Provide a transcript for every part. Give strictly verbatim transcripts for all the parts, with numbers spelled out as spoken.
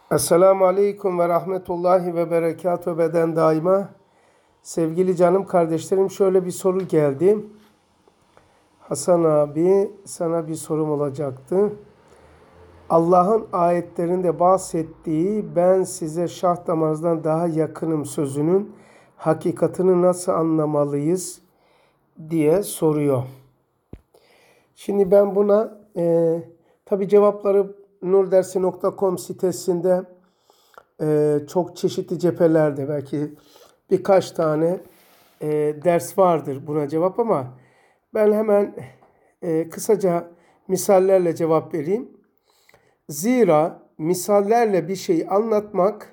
Esselamu Aleyküm ve Rahmetullahi ve Berekatuhu beden daima. Sevgili canım kardeşlerim, şöyle bir soru geldi. Hasan abi, sana bir sorum olacaktı. Allah'ın ayetlerinde bahsettiği ben size şah damarınızdan daha yakınım sözünün hakikatini nasıl anlamalıyız diye soruyor. Şimdi ben buna e, tabi cevapları nurdersi nokta com sitesinde e, çok çeşitli cephelerde belki birkaç tane e, ders vardır buna cevap ama ben hemen e, kısaca misallerle cevap vereyim. Zira misallerle bir şey anlatmak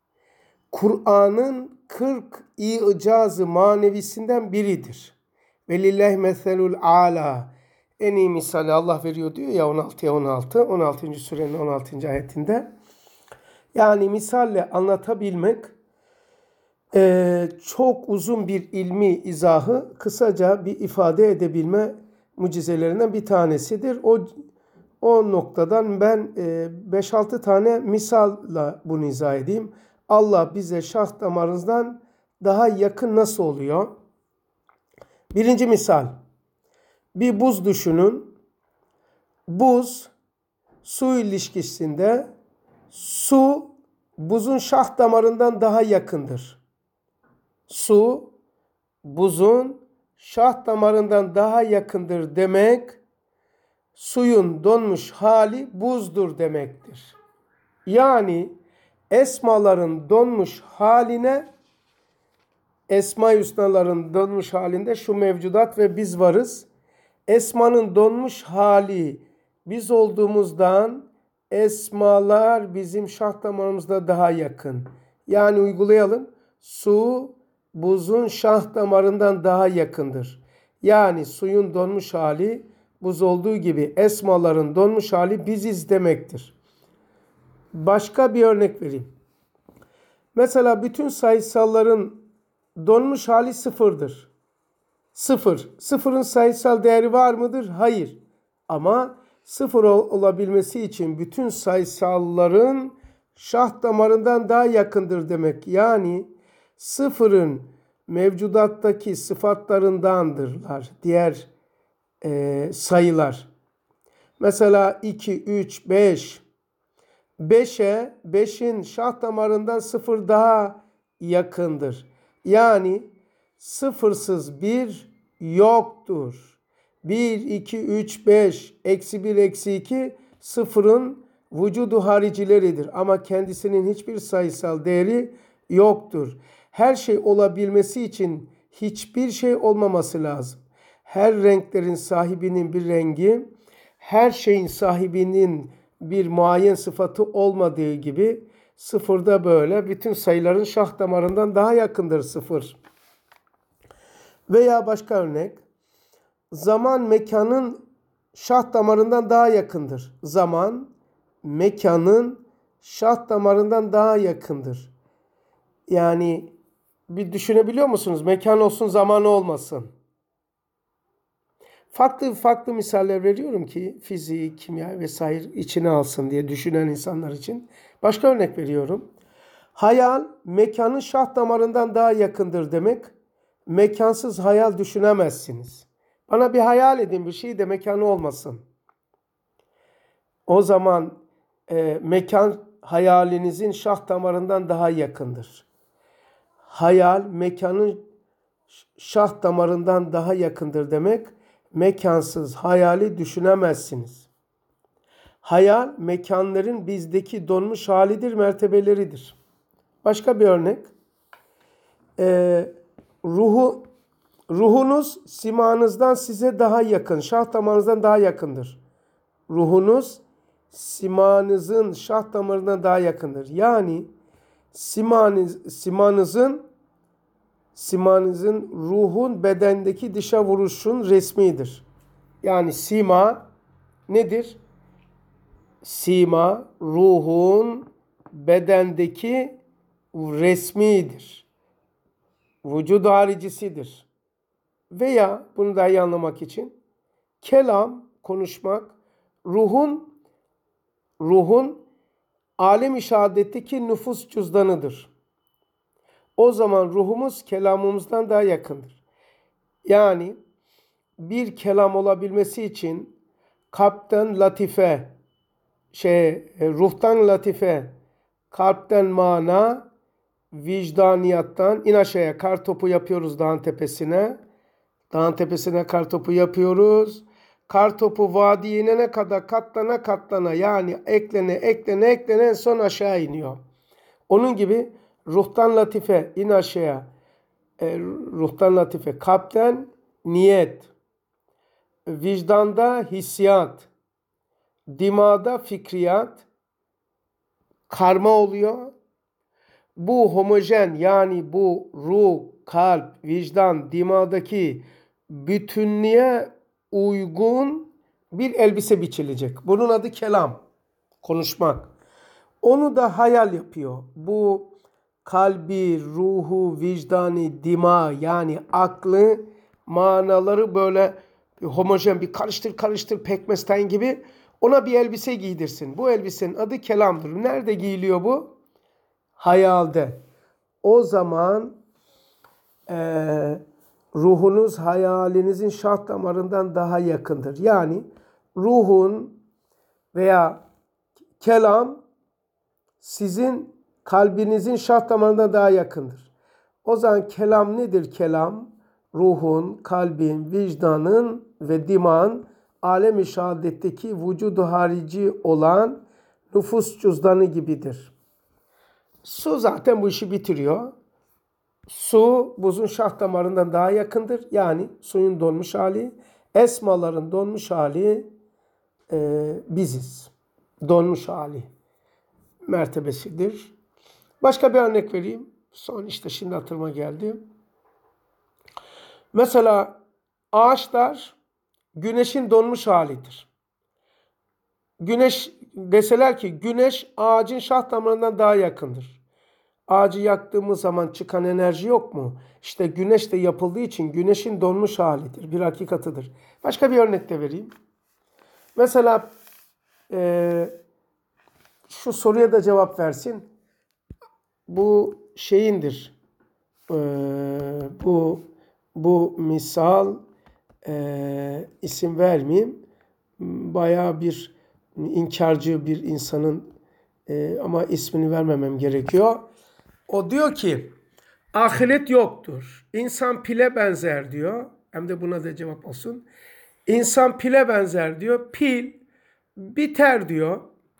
Kur'an'ın kırk icazı manevisinden biridir. Velillahi meselul ala. En iyi misali Allah veriyor diyor ya on altıya on altı. on altıncı surenin on altıncı ayetinde. Yani misalle anlatabilmek e, çok uzun bir ilmi izahı kısaca bir ifade edebilme mucizelerinden bir tanesidir. O o noktadan ben beş altı tane misalla bunu izah edeyim. Allah bize şah damarınızdan daha yakın nasıl oluyor? Birinci misal. Bir buz düşünün. Buz su ilişkisinde su buzun şah damarından daha yakındır. Su buzun şah damarından daha yakındır demek suyun donmuş hali buzdur demektir. Yani esmaların donmuş haline Esma-i Hüsnaların donmuş halinde şu mevcudat ve biz varız. Esmanın donmuş hali biz olduğumuzdan esmalar bizim şah damarımızda daha yakın. Yani uygulayalım. Su buzun şah damarından daha yakındır. Yani suyun donmuş hali buz olduğu gibi esmaların donmuş hali biziz demektir. Başka bir örnek vereyim. Mesela bütün sayısalların donmuş hali sıfırdır. Sıfır. Sıfırın sayısal değeri var mıdır? Hayır. Ama sıfır olabilmesi için bütün sayısalların şah damarından daha yakındır demek. Yani sıfırın mevcudattaki sıfatlarındandırlar diğer e, sayılar. Mesela iki, üç, beş. beşe, beşin şah damarından sıfır daha yakındır. Yani sıfırsız bir yoktur. bir, iki, üç, beş, eksi bir, eksi iki sıfırın vücudu haricileridir. Ama kendisinin hiçbir sayısal değeri yoktur. Her şey olabilmesi için hiçbir şey olmaması lazım. Her renklerin sahibinin bir rengi, her şeyin sahibinin bir muayyen sıfatı olmadığı gibi sıfırda böyle bütün sayıların şah damarından daha yakındır sıfır. Veya başka örnek. Zaman mekanın şah damarından daha yakındır. Zaman mekanın şah damarından daha yakındır. Yani bir düşünebiliyor musunuz? Mekan olsun, zaman olmasın. Farklı farklı misaller veriyorum ki fizik, kimya vesaire içine alsın diye düşünen insanlar için. Başka örnek veriyorum. Hayal mekanın şah damarından daha yakındır demek. Mekansız hayal düşünemezsiniz. Bana bir hayal edin bir şey de mekanı olmasın. O zaman e, mekan hayalinizin şah damarından daha yakındır. Hayal mekanın şah damarından daha yakındır demek. Mekansız hayali düşünemezsiniz. Hayal mekanların bizdeki donmuş halidir, mertebeleridir. Başka bir örnek. Ee, ruhu, ruhunuz simanızdan size daha yakın, şah damarınızdan daha yakındır. Ruhunuz simanızın şah damarından daha yakındır. Yani simanız, simanızın simanızın ruhun bedendeki dışa vuruşun resmidir. Yani sima nedir? Sima ruhun bedendeki resmidir. Vücud haricisidir. Veya bunu daha iyi anlamak için kelam, konuşmak ruhun ruhun alem-i şehadetteki nüfus cüzdanıdır. O zaman ruhumuz kelamımızdan daha yakındır. Yani bir kelam olabilmesi için kalpten latife, şey, ruhtan latife, kalpten mana, vicdaniyattan in aşağıya kar topu yapıyoruz dağın tepesine. Dağın tepesine kar topu yapıyoruz. Kar topu vadiye inene kadar katlana katlana, yani eklene eklene eklene en son aşağı iniyor. Onun gibi ruhtan latife in aşağıya, e, ruhtan latife, kalpten niyet, vicdanda hissiyat, dimağda fikriyat, karma oluyor. Bu homojen, yani bu ruh, kalp, vicdan, dimağdaki bütünlüğe uygun bir elbise biçilecek. Bunun adı kelam, konuşmak. Onu da hayal yapıyor. Bu kalbi, ruhu, vicdanı, dima, yani aklı, manaları böyle homojen bir karıştır karıştır pekmezten gibi ona bir elbise giydirsin. Bu elbisenin adı kelamdır. Nerede giyiliyor bu? Hayalde. O zaman e, ruhunuz hayalinizin şah damarından daha yakındır. Yani ruhun veya kelam sizin kalbinizin şah damarından daha yakındır. O zaman kelam nedir kelam? Ruhun, kalbin, vicdanın ve dimağın alem-i şehadetteki vücudu harici olan nüfus cüzdanı gibidir. Su zaten bu işi bitiriyor. Su buzun şah damarından daha yakındır. Yani suyun donmuş hali. Esmaların donmuş hali e, biziz. Donmuş hali mertebesidir. Başka bir örnek vereyim. Son işte şimdi hatırıma geldi. Mesela ağaçlar güneşin donmuş halidir. Güneş deseler ki güneş ağacın şah damarından daha yakındır. Ağacı yaktığımız zaman çıkan enerji yok mu? İşte güneş de yapıldığı için güneşin donmuş halidir. Bir hakikatıdır. Başka bir örnek de vereyim. Mesela e, şu soruya da cevap versin. Bu şeyindir. E, bu bu misal e, isim vermeyeyim. Bayağı bir inkarcı bir insanın e, ama ismini vermemem gerekiyor. O diyor ki ahiret yoktur. İnsan pile benzer diyor. Hem de buna da cevap olsun. İnsan pile benzer diyor. Pil biter diyor.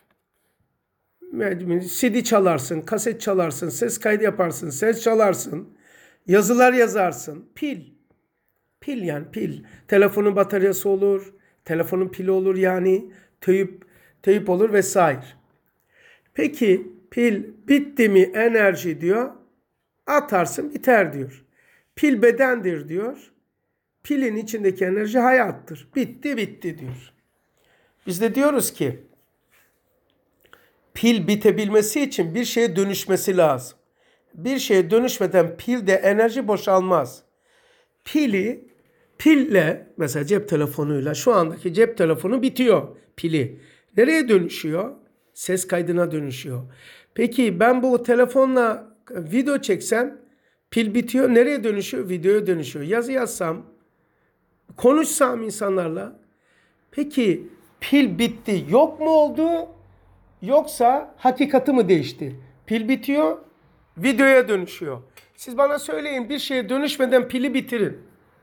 C D çalarsın, kaset çalarsın, ses kaydı yaparsın, ses çalarsın, yazılar yazarsın. Pil. Pil yani pil. Telefonun bataryası olur, telefonun pili olur yani, teyip, teyip olur vesaire. Peki pil bitti mi enerji diyor, atarsın biter diyor. Pil bedendir diyor. Pilin içindeki enerji hayattır. Bitti bitti diyor. Biz de diyoruz ki pil bitebilmesi için bir şeye dönüşmesi lazım. Bir şeye dönüşmeden pilde enerji boşalmaz. Pili, pille mesela cep telefonuyla şu andaki cep telefonu bitiyor pili. Nereye dönüşüyor? Ses kaydına dönüşüyor. Peki ben bu telefonla video çeksem pil bitiyor. Nereye dönüşüyor? Videoya dönüşüyor. Yazı yazsam, konuşsam insanlarla. Peki pil bitti. Yok mu oldu? Yoksa hakikati mi değişti? Pil bitiyor, videoya dönüşüyor. Siz bana söyleyin, bir şeye dönüşmeden pili bitirin.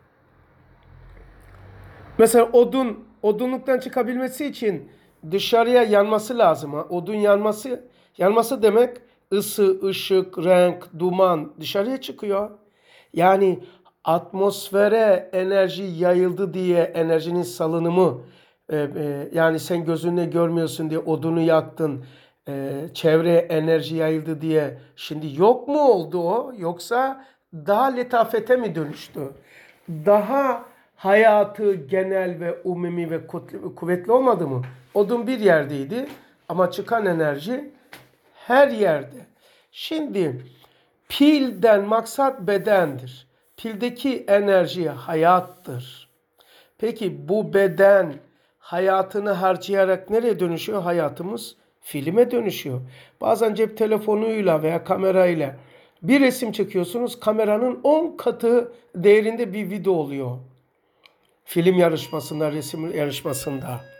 Mesela odun, odunluktan çıkabilmesi için dışarıya yanması lazım. Ha? Odun yanması, yanması demek ısı, ışık, renk, duman dışarıya çıkıyor. Yani atmosfere enerji yayıldı diye enerjinin salınımı, e, e, yani sen gözünle görmüyorsun diye odunu yaktın, e, çevreye enerji yayıldı diye şimdi yok mu oldu o? Yoksa daha letafete mi dönüştü? Daha hayatı genel ve umumi ve kuvvetli olmadı mı? Odun bir yerdeydi ama çıkan enerji her yerde. Şimdi pilden maksat bedendir. Pildeki enerji hayattır. Peki bu beden hayatını harcayarak nereye dönüşüyor hayatımız? Filme dönüşüyor. Bazen cep telefonuyla veya kamerayla bir resim çekiyorsunuz. Kameranın on katı değerinde bir video oluyor. Film yarışmasında, resim yarışmasında.